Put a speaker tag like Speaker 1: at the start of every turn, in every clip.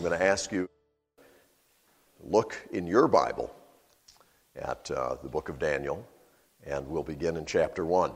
Speaker 1: I'm going to ask you to look in your Bible at the book of Daniel, and we'll begin in chapter 1.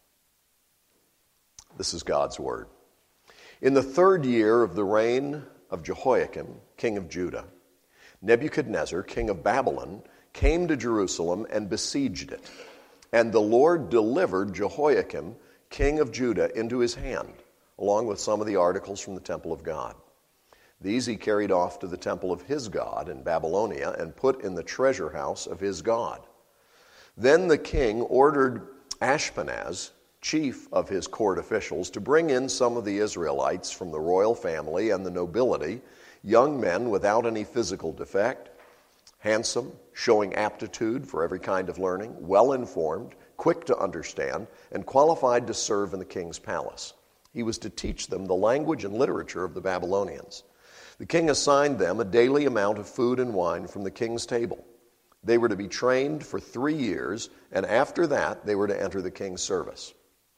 Speaker 1: This is God's Word. In the 3rd year of the reign of Jehoiakim, king of Judah, Nebuchadnezzar, king of Babylon, came to Jerusalem and besieged it. And the Lord delivered Jehoiakim, king of Judah, into his hand, along with some of the articles from the temple of God. These he carried off to the temple of his God in Babylonia and put in the treasure house of his God. Then the king ordered Ashpenaz, chief of his court officials, to bring in some of the Israelites from the royal family and the nobility, young men without any physical defect, handsome, showing aptitude for every kind of learning, well-informed, quick to understand, and qualified to serve in the king's palace. He was to teach them the language and literature of the Babylonians. The king assigned them a daily amount of food and wine from the king's table. They were to be trained for 3 years, and after that they were to enter the king's service.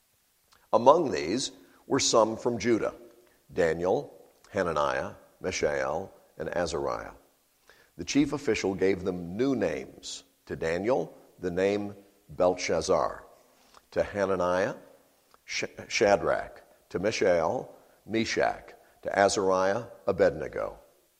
Speaker 1: Among these were some from Judah: Daniel, Hananiah, Mishael, and Azariah. The chief official gave them new names. To Daniel, the name Belshazzar. To Hananiah, Shadrach. To Mishael, Meshach. To Azariah, Abednego.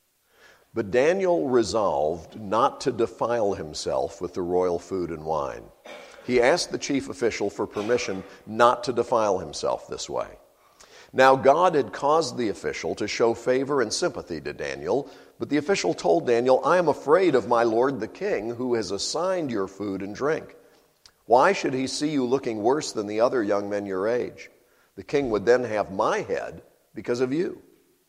Speaker 1: But Daniel resolved not to defile himself with the royal food and wine. He asked the chief official for permission not to defile himself this way. Now God had caused the official to show favor and sympathy to Daniel, but the official told Daniel, "I am afraid of my lord the king, who has assigned your food and drink. Why should he see you looking worse than the other young men your age? The king would then have my head because of you."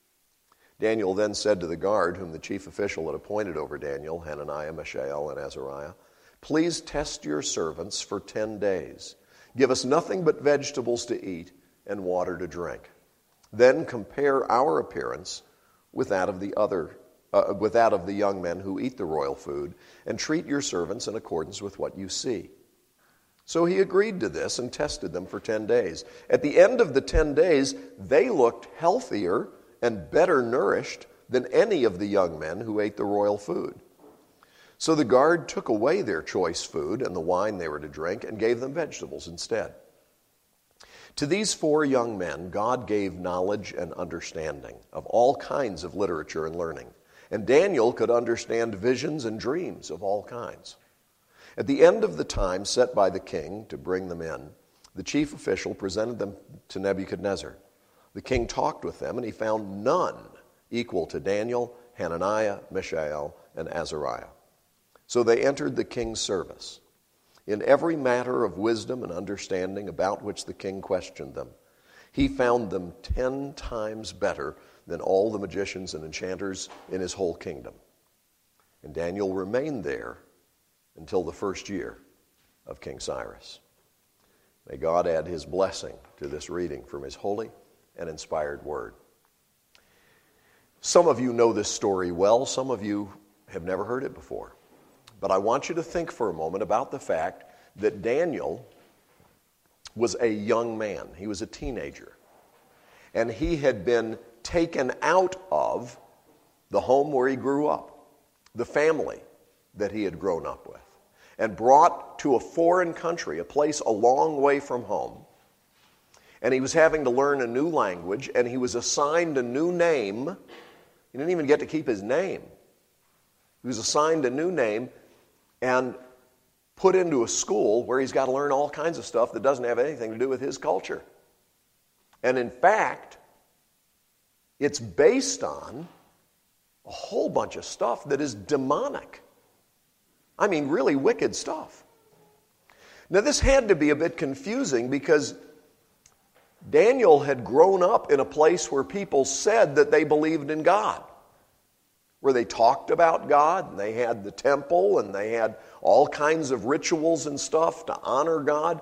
Speaker 1: Daniel then said to the guard, whom the chief official had appointed over Daniel, Hananiah, Mishael, and Azariah, "Please test your servants for 10 days. Give us nothing but vegetables to eat and water to drink. Then compare our appearance with that of the young men who eat the royal food, and treat your servants in accordance with what you see." So he agreed to this and tested them for 10 days. At the end of the 10 days, they looked healthier and better nourished than any of the young men who ate the royal food. So the guard took away their choice food and the wine they were to drink and gave them vegetables instead. To these 4 young men, God gave knowledge and understanding of all kinds of literature and learning. And Daniel could understand visions and dreams of all kinds. At the end of the time set by the king to bring them in, the chief official presented them to Nebuchadnezzar. The king talked with them, and he found none equal to Daniel, Hananiah, Mishael, and Azariah. So they entered the king's service. In every matter of wisdom and understanding about which the king questioned them, he found them 10 times better than all the magicians and enchanters in his whole kingdom. And Daniel remained there until the 1st year of King Cyrus. May God add his blessing to this reading from his holy and inspired word. Some of you know this story well. Some of you have never heard it before. But I want you to think for a moment about the fact that Daniel was a young man. He was a teenager. And he had been taken out of the home where he grew up, the family that he had grown up with, and brought to a foreign country, a place a long way from home. And he was having to learn a new language, and he was assigned a new name. He didn't even get to keep his name. He was assigned a new name and put into a school where he's got to learn all kinds of stuff that doesn't have anything to do with his culture. And in fact, it's based on a whole bunch of stuff that is demonic. I mean, really wicked stuff. Now, this had to be a bit confusing because Daniel had grown up in a place where people said that they believed in God, where they talked about God, and they had the temple, and they had all kinds of rituals and stuff to honor God.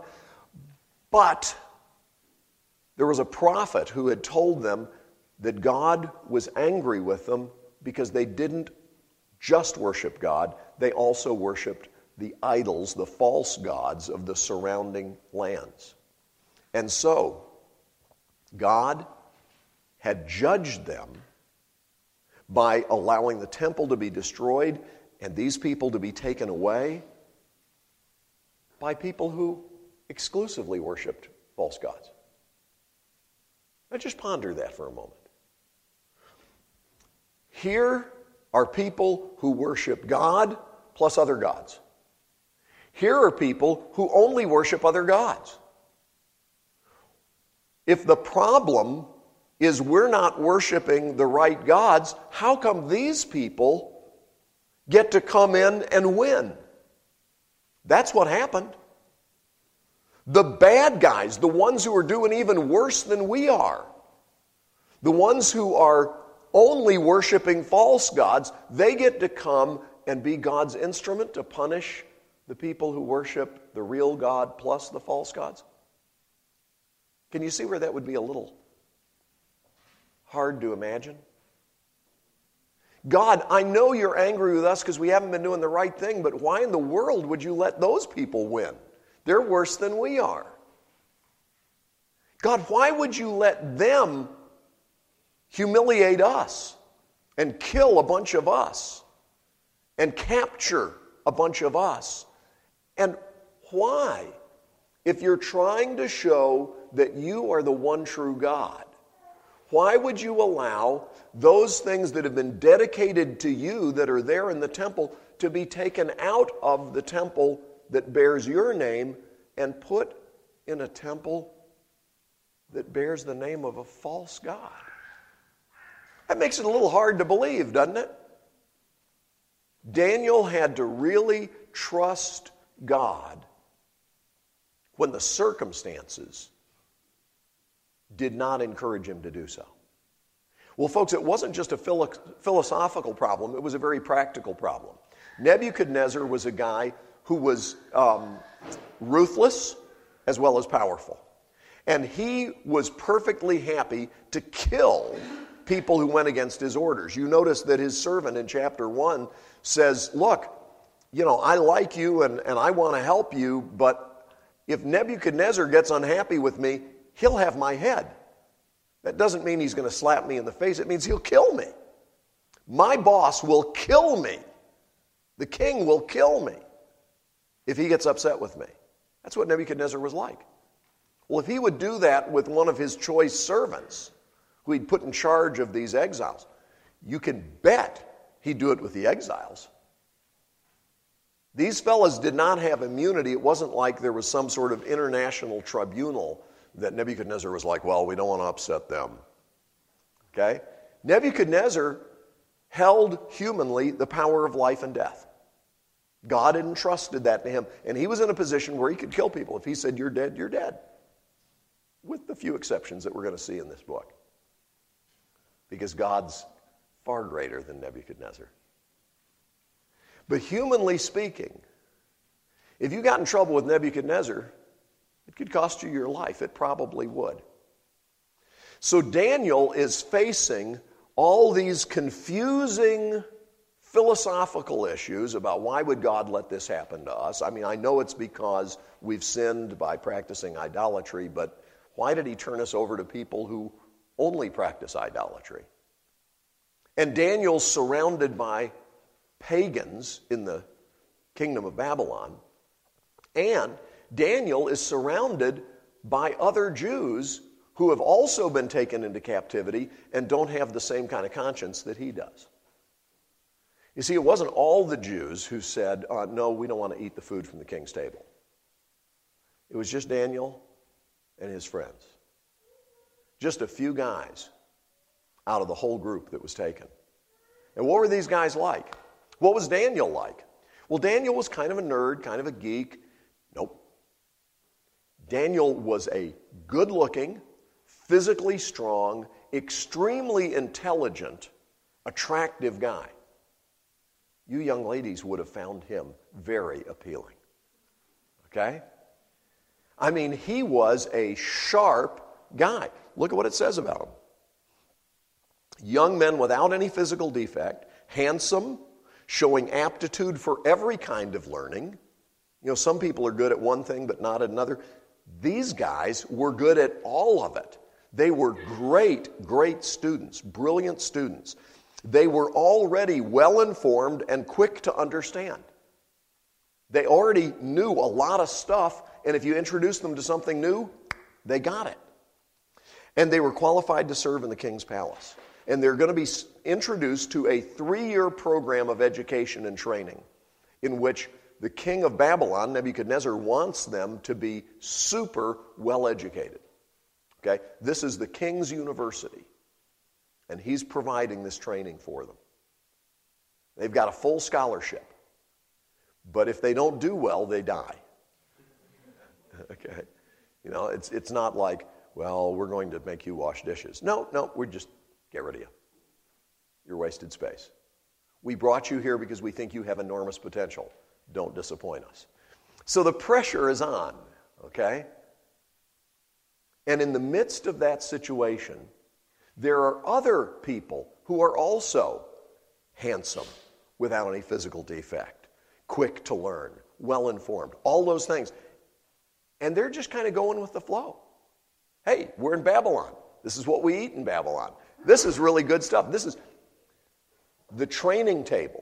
Speaker 1: But there was a prophet who had told them that God was angry with them because they didn't just worship God, they also worshiped the idols, the false gods of the surrounding lands. And so, God had judged them by allowing the temple to be destroyed and these people to be taken away by people who exclusively worshiped false gods. Now just ponder that for a moment. Here are people who worship God plus other gods. Here are people who only worship other gods. If the problem is we're not worshiping the right gods, how come these people get to come in and win? That's what happened. The bad guys, the ones who are doing even worse than we are, the ones who are only worshiping false gods, they get to come and be God's instrument to punish the people who worship the real God plus the false gods. Can you see where that would be a little hard to imagine? God, I know you're angry with us because we haven't been doing the right thing, but why in the world would you let those people win? They're worse than we are. God, why would you let them humiliate us and kill a bunch of us and capture a bunch of us? And why, if you're trying to show that you are the one true God, why would you allow those things that have been dedicated to you that are there in the temple to be taken out of the temple that bears your name and put in a temple that bears the name of a false god? That makes it a little hard to believe, doesn't it? Daniel had to really trust God when the circumstances did not encourage him to do so. Well, folks, it wasn't just a philosophical problem, it was a very practical problem. Nebuchadnezzar was a guy who was ruthless as well as powerful. And he was perfectly happy to kill people who went against his orders. You notice that his servant in chapter 1 says, look, I like you and I want to help you, but if Nebuchadnezzar gets unhappy with me, he'll have my head. That doesn't mean he's going to slap me in the face. It means he'll kill me. My boss will kill me. The king will kill me if he gets upset with me. That's what Nebuchadnezzar was like. Well, if he would do that with one of his choice servants, who he'd put in charge of these exiles, you can bet he'd do it with the exiles. These fellas did not have immunity. It wasn't like there was some sort of international tribunal that Nebuchadnezzar was like, well, we don't want to upset them. Okay? Nebuchadnezzar held humanly the power of life and death. God had entrusted that to him, and he was in a position where he could kill people. If he said, you're dead, you're dead. With the few exceptions that we're going to see in this book. Because God's far greater than Nebuchadnezzar. But humanly speaking, if you got in trouble with Nebuchadnezzar, it could cost you your life. It probably would. So Daniel is facing all these confusing philosophical issues about why would God let this happen to us. I mean, I know it's because we've sinned by practicing idolatry, but why did he turn us over to people who only practice idolatry? And Daniel's surrounded by pagans in the kingdom of Babylon, and Daniel is surrounded by other Jews who have also been taken into captivity and don't have the same kind of conscience that he does. You see, it wasn't all the Jews who said, no, we don't want to eat the food from the king's table. It was just Daniel and his friends. Just a few guys out of the whole group that was taken. And what were these guys like? What was Daniel like? Well, Daniel was kind of a nerd, kind of a geek. Nope. Daniel was a good-looking, physically strong, extremely intelligent, attractive guy. You young ladies would have found him very appealing. Okay? I mean, he was a sharp guy. Look at what it says about him. Young men without any physical defect, handsome, showing aptitude for every kind of learning. You know, some people are good at one thing but not at another. These guys were good at all of it. They were great, great students, brilliant students. They were already well-informed and quick to understand. They already knew a lot of stuff, and if you introduced them to something new, they got it. And they were qualified to serve in the king's palace. And they're going to be introduced to a 3-year program of education and training in which the king of Babylon, Nebuchadnezzar, wants them to be super well-educated. Okay? This is the king's university, and he's providing this training for them. They've got a full scholarship, but if they don't do well, they die. Okay? You know, it's not like, well, we're going to make you wash dishes. No, we're just get rid of you. You're wasted space. We brought you here because we think you have enormous potential. Don't disappoint us. So the pressure is on, okay? And in the midst of that situation, there are other people who are also handsome without any physical defect, quick to learn, well-informed, all those things. And they're just kind of going with the flow. Hey, we're in Babylon. This is what we eat in Babylon. This is really good stuff. This is the training table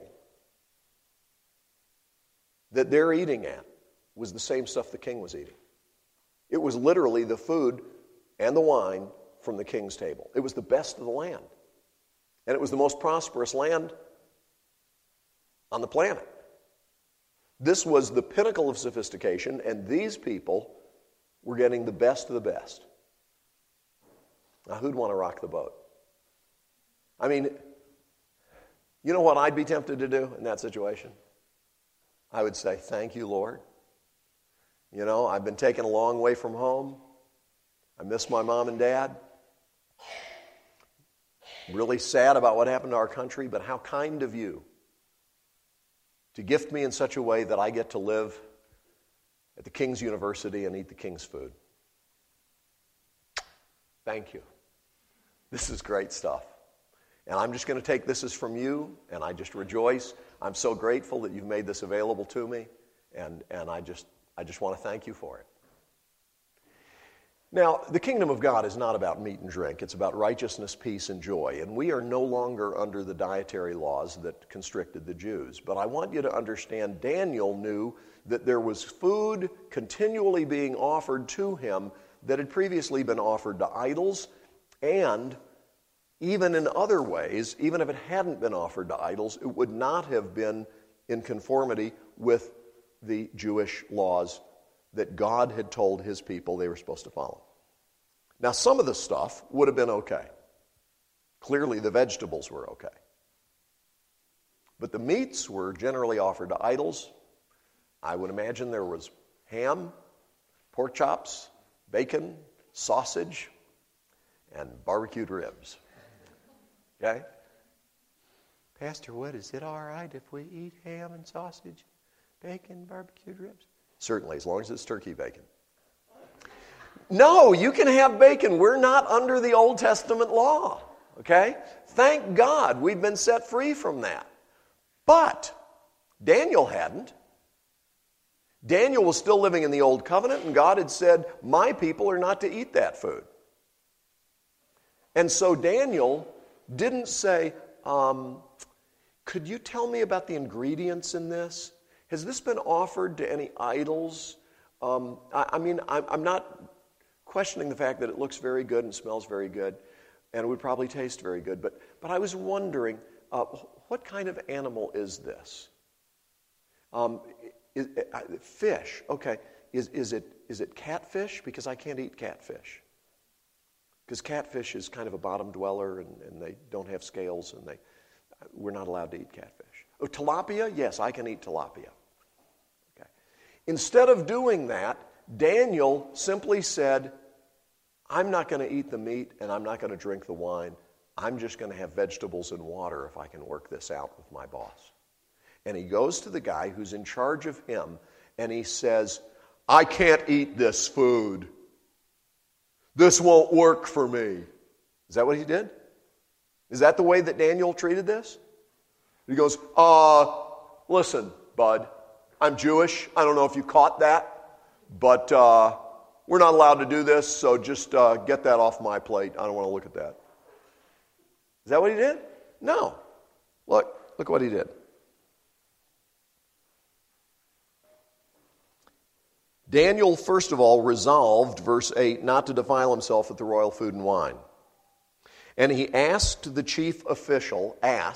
Speaker 1: that they're eating at was the same stuff the king was eating. It was literally the food and the wine from the king's table. It was the best of the land. And it was the most prosperous land on the planet. This was the pinnacle of sophistication, and these people were getting the best of the best. Now, who'd want to rock the boat? I mean, you know what I'd be tempted to do in that situation? I would say, thank you, Lord. You know, I've been taken a long way from home. I miss my mom and dad. Really sad about what happened to our country, but how kind of you to gift me in such a way that I get to live at the King's University and eat the King's food. Thank you. This is great stuff. And I'm just going to take this as from you, and I just rejoice. I'm so grateful that you've made this available to me, and I just want to thank you for it. Now, the kingdom of God is not about meat and drink. It's about righteousness, peace, and joy. And we are no longer under the dietary laws that constricted the Jews. But I want you to understand, Daniel knew that there was food continually being offered to him that had previously been offered to idols, and even in other ways, even if it hadn't been offered to idols, it would not have been in conformity with the Jewish laws that God had told his people they were supposed to follow. Now, some of the stuff would have been okay. Clearly, the vegetables were okay. But the meats were generally offered to idols. I would imagine there was ham, pork chops, bacon, sausage, and barbecued ribs. Okay? Pastor Wood, is it all right if we eat ham and sausage, bacon, barbecued ribs? Certainly, as long as it's turkey bacon. No, you can have bacon. We're not under the Old Testament law. Okay? Thank God we've been set free from that. But Daniel hadn't. Daniel was still living in the Old Covenant, and God had said, my people are not to eat that food. And so Daniel didn't say, could you tell me about the ingredients in this? Has this been offered to any idols? I'm not questioning the fact that it looks very good and smells very good, and it would probably taste very good. But I was wondering, what kind of animal is this? Fish. Okay. Is it catfish? Because I can't eat catfish. Because catfish is kind of a bottom dweller, and they don't have scales, and we're not allowed to eat catfish. Oh, tilapia? Yes, I can eat tilapia. Okay. Instead of doing that, Daniel simply said, I'm not going to eat the meat, and I'm not going to drink the wine. I'm just going to have vegetables and water if I can work this out with my boss. And he goes to the guy who's in charge of him, and he says, I can't eat this food. This won't work for me. Is that what he did? Is that the way that Daniel treated this? He goes, listen, bud, I'm Jewish. I don't know if you caught that, but we're not allowed to do this, so just get that off my plate. I don't want to look at that. Is that what he did? No. Look what he did. Daniel, first of all, resolved, verse 8, not to defile himself with the royal food and wine. And he asked the chief official,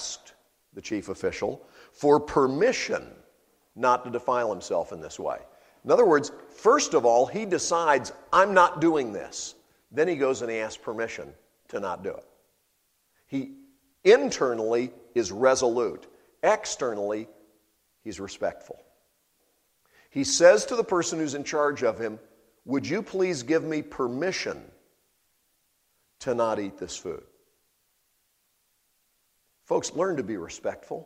Speaker 1: for permission not to defile himself in this way. In other words, first of all, he decides, I'm not doing this. Then he goes and he asks permission to not do it. He internally is resolute. Externally, he's respectful. He says to the person who's in charge of him, would you please give me permission to not eat this food? Folks, learn to be respectful.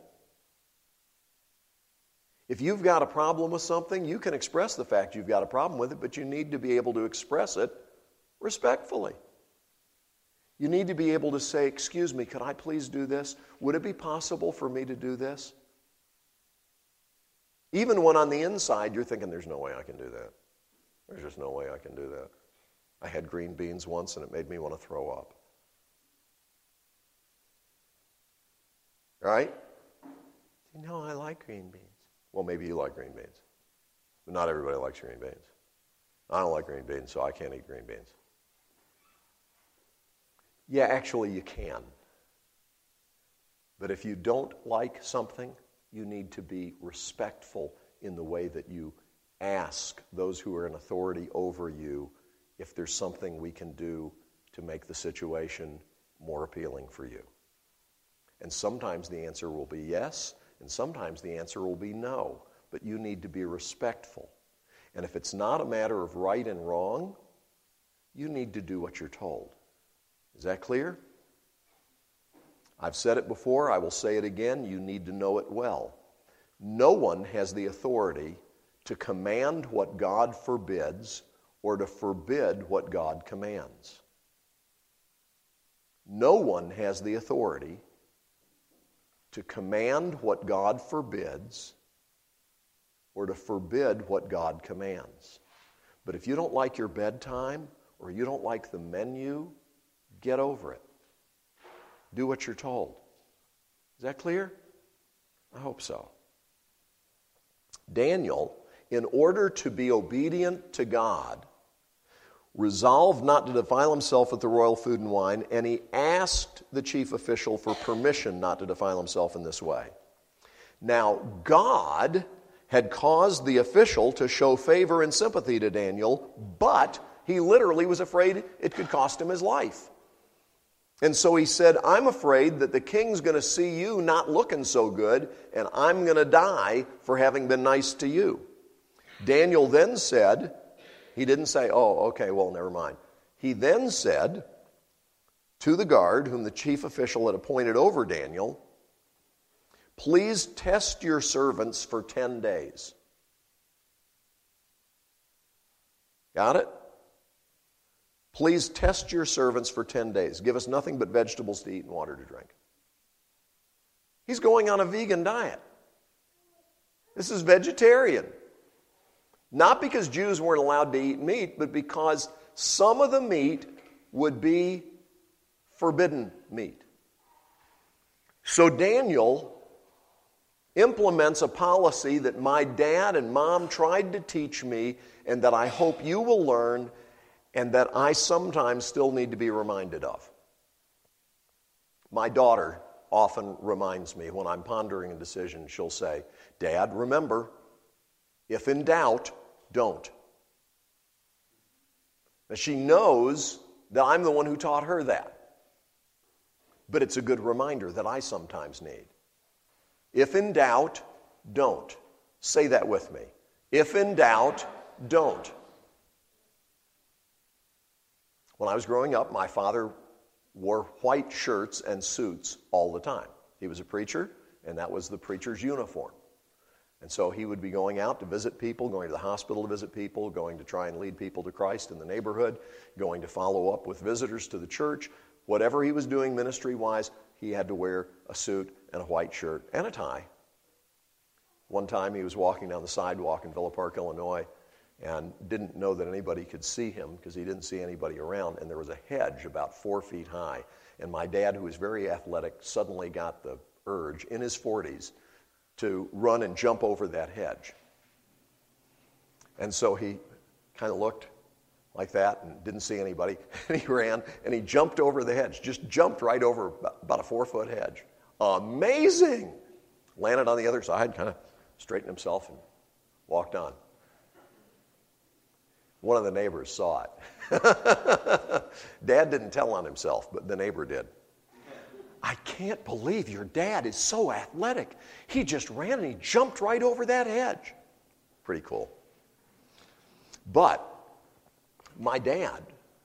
Speaker 1: If you've got a problem with something, you can express the fact you've got a problem with it, but you need to be able to express it respectfully. You need to be able to say, excuse me, could I please do this? Would it be possible for me to do this? Even when on the inside you're thinking, there's no way I can do that. There's just no way I can do that. I had green beans once and it made me want to throw up. Right? You know, I like green beans. Well, maybe you like green beans. But not everybody likes green beans. I don't like green beans, so I can't eat green beans. Yeah, actually you can. But if you don't like something, you need to be respectful in the way that you ask those who are in authority over you if there's something we can do to make the situation more appealing for you. And sometimes the answer will be yes, and sometimes the answer will be no. But you need to be respectful. And if it's not a matter of right and wrong, you need to do what you're told. Is that clear? I've said it before, I will say it again, you need to know it well. No one has the authority to command what God forbids or to forbid what God commands. No one has the authority to command what God forbids or to forbid what God commands. But if you don't like your bedtime or you don't like the menu, get over it. Do what you're told. Is that clear? I hope so. Daniel, in order to be obedient to God, resolved not to defile himself with the royal food and wine, and he asked the chief official for permission not to defile himself in this way. Now, God had caused the official to show favor and sympathy to Daniel, but he literally was afraid it could cost him his life. And so he said, I'm afraid that the king's going to see you not looking so good, and I'm going to die for having been nice to you. Daniel then said, he didn't say, oh, okay, well, never mind. He then said to the guard, whom the chief official had appointed over Daniel, please test your servants for 10 days. Got it? Please test your servants for 10 days. Give us nothing but vegetables to eat and water to drink. He's going on a vegan diet. This is vegetarian. Not because Jews weren't allowed to eat meat, but because some of the meat would be forbidden meat. So Daniel implements a policy that my dad and mom tried to teach me and that I hope you will learn and that I sometimes still need to be reminded of. My daughter often reminds me when I'm pondering a decision, she'll say, Dad, remember, if in doubt, don't. Now, she knows that I'm the one who taught her that. But it's a good reminder that I sometimes need. If in doubt, don't. Say that with me. If in doubt, don't. When I was growing up, my father wore white shirts and suits all the time. He was a preacher, and that was the preacher's uniform. And so he would be going out to visit people, going to the hospital to visit people, going to try and lead people to Christ in the neighborhood, going to follow up with visitors to the church. Whatever he was doing ministry-wise, he had to wear a suit and a white shirt and a tie. One time he was walking down the sidewalk in Villa Park, Illinois, and didn't know that anybody could see him because he didn't see anybody around, and there was a hedge about 4 feet high. And my dad, who was very athletic, suddenly got the urge in his 40s to run and jump over that hedge. And so he kind of looked like that and didn't see anybody. And he ran and he jumped over the hedge, just jumped right over about a 4-foot hedge. Amazing! Landed on the other side, kind of straightened himself and walked on. One of the neighbors saw it. Dad didn't tell on himself, but the neighbor did. I can't believe your dad is so athletic. He just ran and he jumped right over that hedge. Pretty cool. But my dad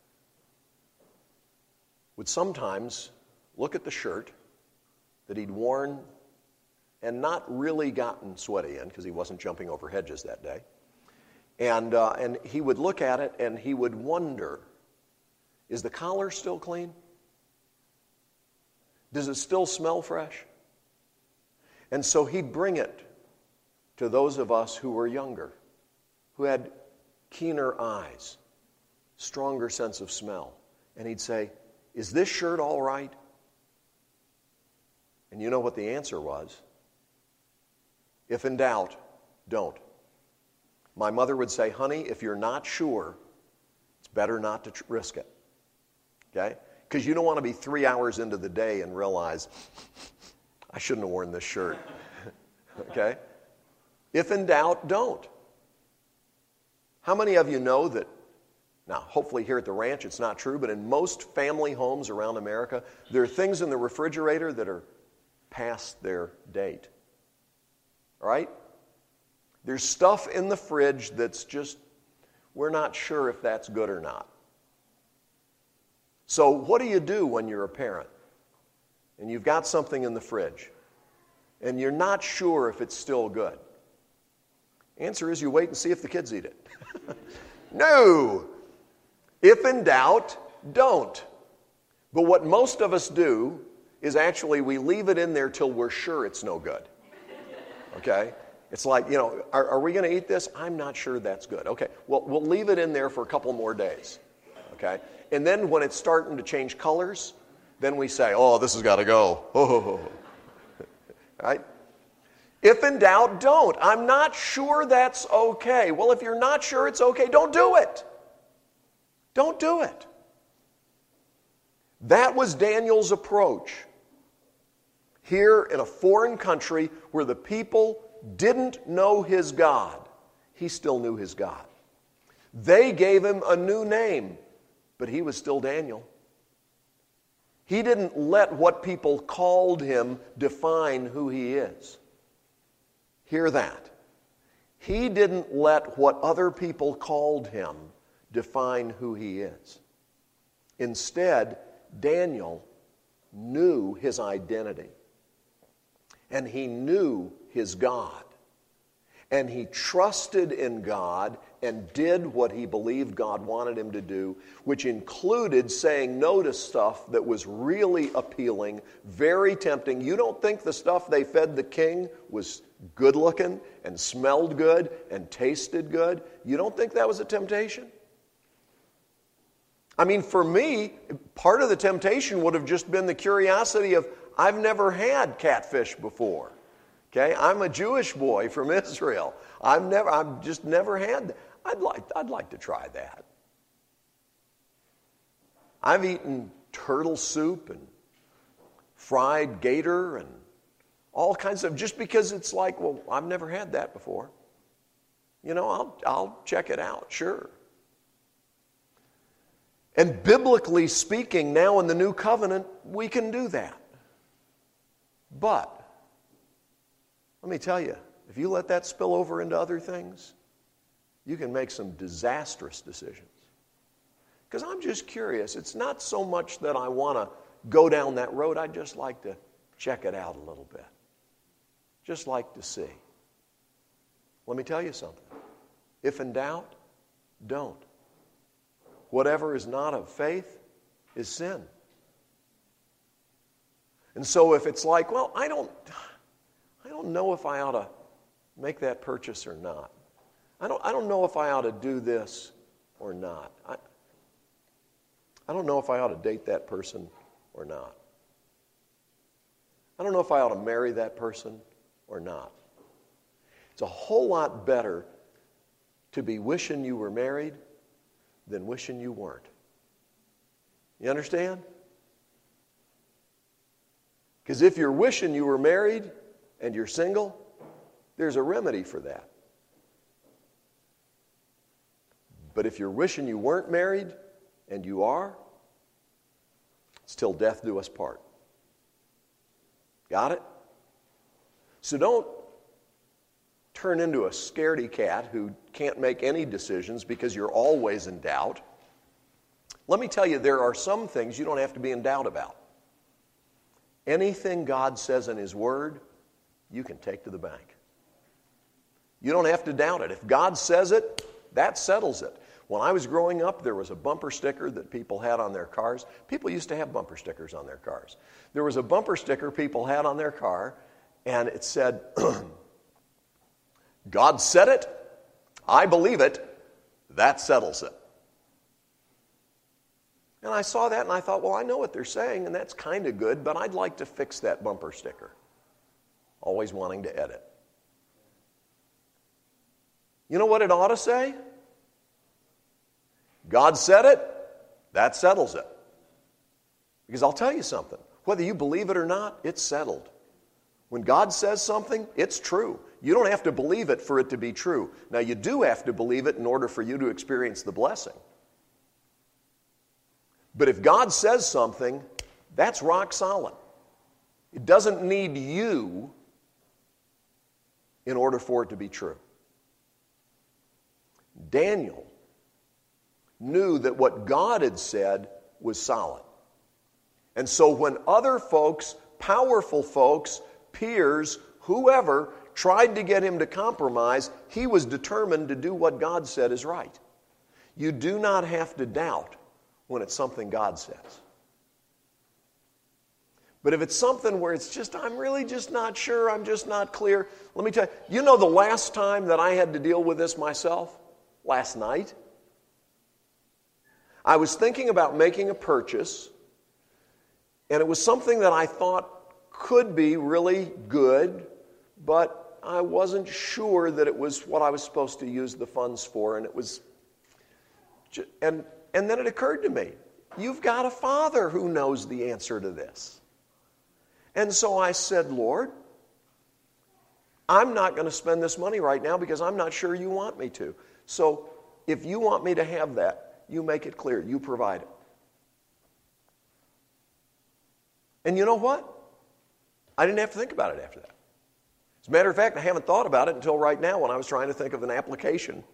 Speaker 1: would sometimes look at the shirt that he'd worn and not really gotten sweaty in because he wasn't jumping over hedges that day. And he would look at it and he would wonder, is the collar still clean? Does it still smell fresh? And so he'd bring it to those of us who were younger, who had keener eyes, stronger sense of smell. And he'd say, is this shirt all right? And you know what the answer was? If in doubt, don't. My mother would say, honey, if you're not sure, it's better not to risk it. Okay? Because you don't want to be 3 hours into the day and realize, I shouldn't have worn this shirt. Okay? If in doubt, don't. How many of you know that, now hopefully here at the ranch it's not true, but in most family homes around America, there are things in the refrigerator that are past their date. All right? There's stuff in the fridge that's just, we're not sure if that's good or not. So what do you do when you're a parent and you've got something in the fridge and you're not sure if it's still good? Answer is you wait and see if the kids eat it. No! If in doubt, don't. But what most of us do is actually we leave it in there till we're sure it's no good. Okay? It's like, are we going to eat this? I'm not sure that's good. Okay, well, we'll leave it in there for a couple more days. Okay? And then when it's starting to change colors, then we say, oh, this has got to go. Oh. Right? If in doubt, don't. I'm not sure that's okay. Well, if you're not sure it's okay, don't do it. Don't do it. That was Daniel's approach. Here in a foreign country where the people didn't know his God, he still knew his God. They gave him a new name, but he was still Daniel. He didn't let what people called him define who he is. Hear that. He didn't let what other people called him define who he is. Instead, Daniel knew his identity. And he knew his God. And he trusted in God and did what he believed God wanted him to do, which included saying no to stuff that was really appealing, very tempting. You don't think the stuff they fed the king was good looking and smelled good and tasted good? You don't think that was a temptation? I mean, for me, part of the temptation would have just been the curiosity of, I've never had catfish before. Okay, I'm a Jewish boy from Israel. I've just never had that. I'd like to try that. I've eaten turtle soup and fried gator and all kinds of, just because it's like, well, I've never had that before. I'll check it out, sure. And biblically speaking, now in the new covenant, we can do that. But let me tell you, if you let that spill over into other things, you can make some disastrous decisions. Because I'm just curious. It's not so much that I want to go down that road. I'd just like to check it out a little bit. Just like to see. Let me tell you something. If in doubt, don't. Whatever is not of faith is sin. And so if it's like, well, I don't know if I ought to make that purchase or not. I don't know if I ought to do this or not. I don't know if I ought to date that person or not. I don't know if I ought to marry that person or not. It's a whole lot better to be wishing you were married than wishing you weren't. You understand? Because if you're wishing you were married and you're single, there's a remedy for that. But if you're wishing you weren't married and you are, it's till death do us part. Got it? So don't turn into a scaredy cat who can't make any decisions because you're always in doubt. Let me tell you, there are some things you don't have to be in doubt about. Anything God says in His Word, you can take to the bank. You don't have to doubt it. If God says it, that settles it. When I was growing up, there was a bumper sticker that people had on their cars. People used to have bumper stickers on their cars. There was a bumper sticker people had on their car, and it said, God said it, I believe it, that settles it. And I saw that and I thought, well, I know what they're saying, and that's kind of good, but I'd like to fix that bumper sticker. Always wanting to edit. You know what it ought to say? God said it, that settles it. Because I'll tell you something, whether you believe it or not, it's settled. When God says something, it's true. You don't have to believe it for it to be true. Now, you do have to believe it in order for you to experience the blessing. But if God says something, that's rock solid. It doesn't need you in order for it to be true. Daniel knew that what God had said was solid. And so when other folks, powerful folks, peers, whoever, tried to get him to compromise, he was determined to do what God said is right. You do not have to doubt when it's something God says. But if it's something where it's just, I'm really just not sure, I'm just not clear, let me tell you, you know the last time that I had to deal with this myself? Last night. I was thinking about making a purchase, and it was something that I thought could be really good, but I wasn't sure that it was what I was supposed to use the funds for, and it was, and then it occurred to me, you've got a Father who knows the answer to this. And so I said, Lord, I'm not going to spend this money right now because I'm not sure you want me to. So if you want me to have that, you make it clear. You provide it. And you know what? I didn't have to think about it after that. As a matter of fact, I haven't thought about it until right now when I was trying to think of an application.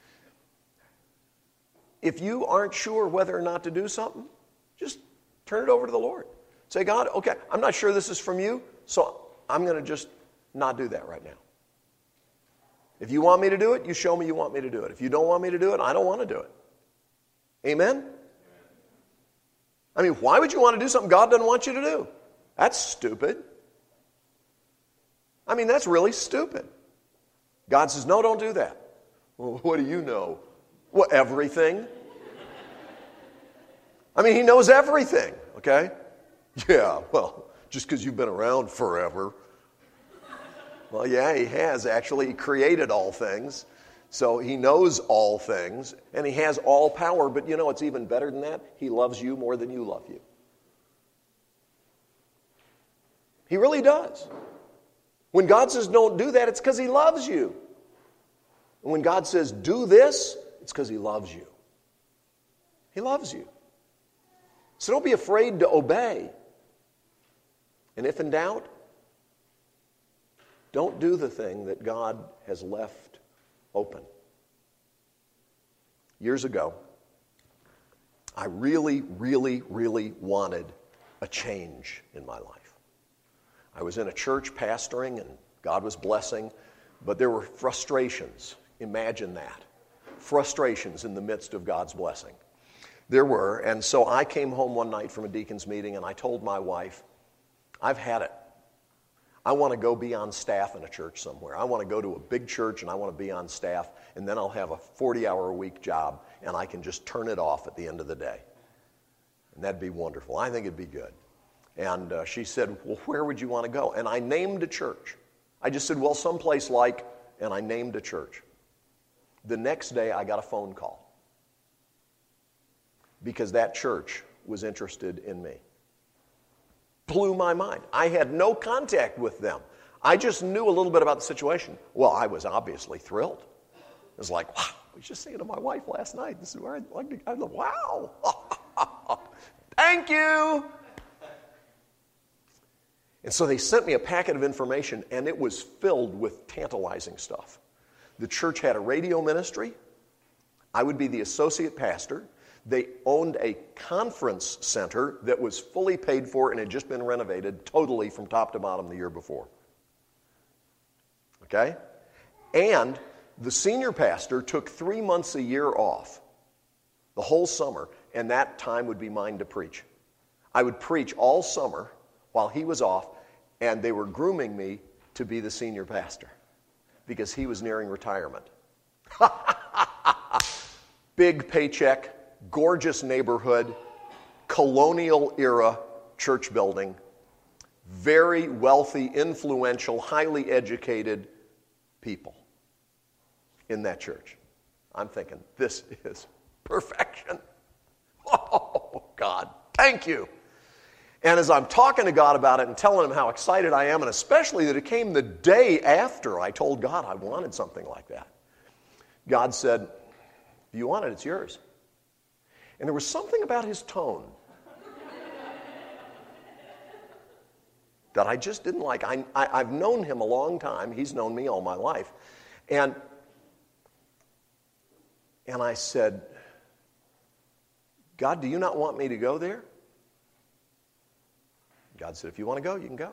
Speaker 1: If you aren't sure whether or not to do something, just turn it over to the Lord. Say, God, okay, I'm not sure this is from you, so I'm going to just not do that right now. If you want me to do it, you show me you want me to do it. If you don't want me to do it, I don't want to do it. Amen? I mean, why would you want to do something God doesn't want you to do? That's stupid. I mean, that's really stupid. God says, no, don't do that. Well, what do you know? Well, everything. I mean, He knows everything, okay? Yeah, well, just because you've been around forever. Well, yeah, He has actually. He created all things. So He knows all things, and He has all power. But you know, it's even better than that. He loves you more than you love you. He really does. When God says don't do that, it's because He loves you. And when God says do this, it's because He loves you. He loves you. So don't be afraid to obey. And if in doubt, don't do the thing that God has left open. Years ago, I really, really, really wanted a change in my life. I was in a church pastoring, and God was blessing, but there were frustrations. Imagine that. Frustrations in the midst of God's blessing. There were, and so I came home one night from a deacon's meeting, and I told my wife, I've had it. I want to go be on staff in a church somewhere. I want to go to a big church, and I want to be on staff, and then I'll have a 40-hour-a-week job, and I can just turn it off at the end of the day. And that'd be wonderful. I think it'd be good. And she said, well, where would you want to go? And I named a church. I just said, well, someplace like, and I named a church. The next day, I got a phone call because that church was interested in me. Blew my mind. I had no contact with them. I just knew a little bit about the situation. Well, I was obviously thrilled. It was like, wow, I was just saying to my wife last night, this is where I'd like to go. Wow. Thank you. And so they sent me a packet of information, and it was filled with tantalizing stuff. The church had a radio ministry. I would be the associate pastor. They owned a conference center that was fully paid for and had just been renovated totally from top to bottom the year before. Okay? And the senior pastor took 3 months a year off, the whole summer, and that time would be mine to preach. I would preach all summer while he was off, and they were grooming me to be the senior pastor because he was nearing retirement. Big paycheck, gorgeous neighborhood, colonial era church building, very wealthy, influential, highly educated people in that church. I'm thinking, this is perfection. Oh, God, thank you. And as I'm talking to God about it and telling him how excited I am, and especially that it came the day after I told God I wanted something like that, God said, if you want it, it's yours. And there was something about his tone that I just didn't like. I've known him a long time. He's known me all my life. And I said, God, do you not want me to go there? God said, if you want to go, you can go.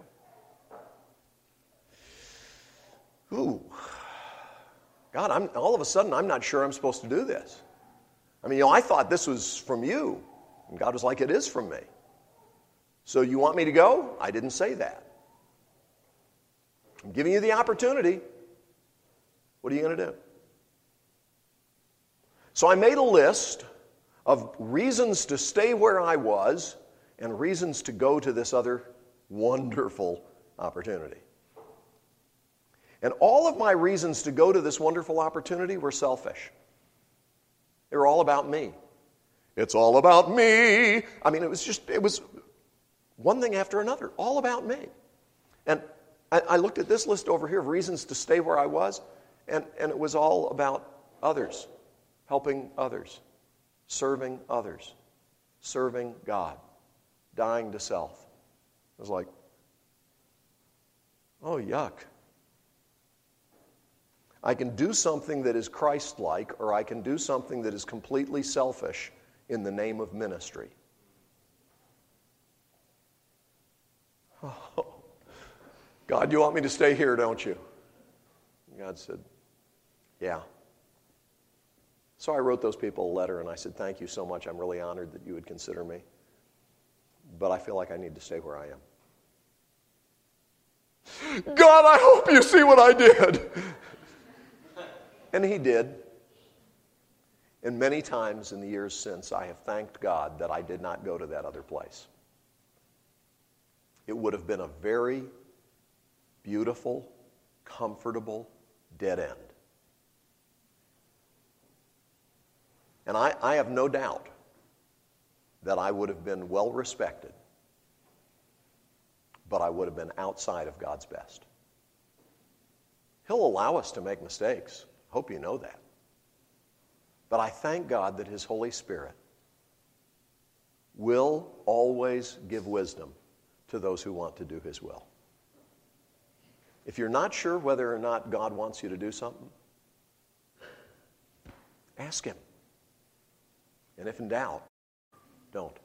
Speaker 1: Ooh. God, all of a sudden, I'm not sure I'm supposed to do this. I mean, I thought this was from you. And God was like, it is from me. So you want me to go? I didn't say that. I'm giving you the opportunity. What are you going to do? So I made a list of reasons to stay where I was and reasons to go to this other wonderful opportunity. And all of my reasons to go to this wonderful opportunity were selfish. They were all about me. It's all about me. I mean, it was one thing after another, all about me. And I looked at this list over here of reasons to stay where I was, and it was all about others, helping others, serving others, serving God, dying to self. I was like, oh, yuck. I can do something that is Christ-like, or I can do something that is completely selfish in the name of ministry. Oh, God, you want me to stay here, don't you? And God said, yeah. So I wrote those people a letter, and I said, thank you so much. I'm really honored that you would consider me. But I feel like I need to stay where I am. God, I hope you see what I did. And he did. And many times in the years since, I have thanked God that I did not go to that other place. It would have been a very beautiful, comfortable dead end. And I have no doubt that I would have been well respected, but I would have been outside of God's best. He'll allow us to make mistakes. Hope you know that. But I thank God that His Holy Spirit will always give wisdom to those who want to do His will. If you're not sure whether or not God wants you to do something, ask Him. And if in doubt, don't.